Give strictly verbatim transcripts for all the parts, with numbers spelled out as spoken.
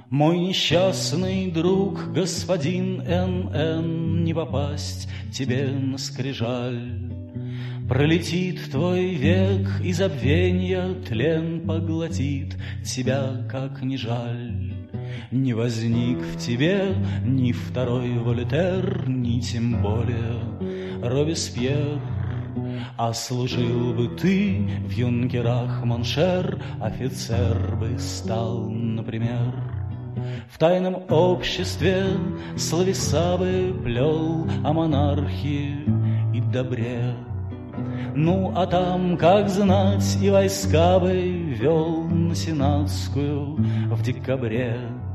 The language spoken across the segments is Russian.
Мой несчастный друг, господин Н Н, не попасть тебе на скрижаль. Пролетит твой век, и забвенья тлен поглотит тебя, как ни жаль. Не возник в тебе ни второй Вольтер, ни тем более Робеспьер. А служил бы ты в юнкерах Моншер, офицер бы стал, например. В тайном обществе словеса бы плел о монархии и добре. Ну, а там, как знать, и войска бы вел на Сенатскую в декабре.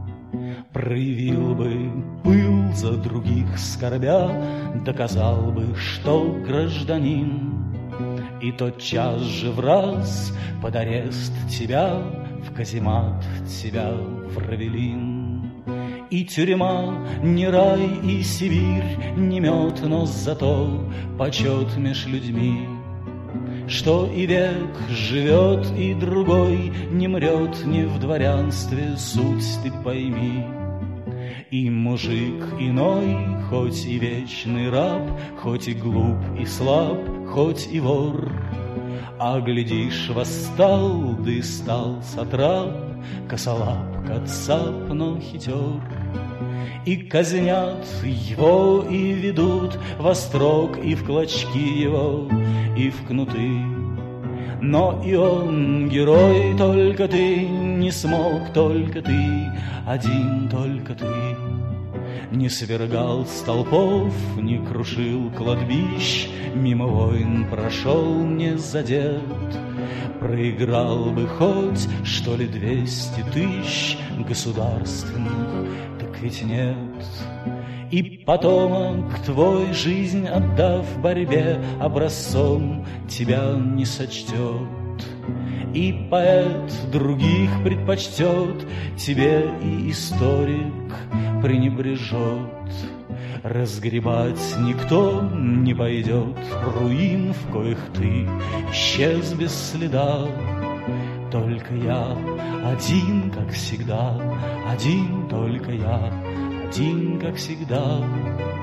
Проявил бы пыл за других скорбя, доказал бы, что гражданин. И тотчас же в раз под арест тебя, в каземат тебя, в Равелин. И тюрьма не рай, и Сибирь не мед, но зато почет меж людьми. Что и век живет, и другой не мрет, не в дворянстве, суть ты пойми. И мужик иной, хоть и вечный раб, хоть и глуп и слаб, хоть и вор, а глядишь, восстал, да и стал сатрап, косолап, кацап, но хитер. И казнят его, и ведут во строк, и в клочки его, и в кнуты. Но и он герой, только ты не смог, только ты, один только ты. Не свергал столпов, не крушил кладбищ, мимо войн прошел не задет. Проиграл бы хоть, что ли, двести тысяч государственных, так ведь нет. И потомок твой, жизнь отдав борьбе, образцом тебя не сочтет. И поэт других предпочтет, тебе и историк пренебрежет. Разгребать никто не пойдет руин, в коих ты исчез без следа. Только я один, как всегда, один только я, один, как всегда.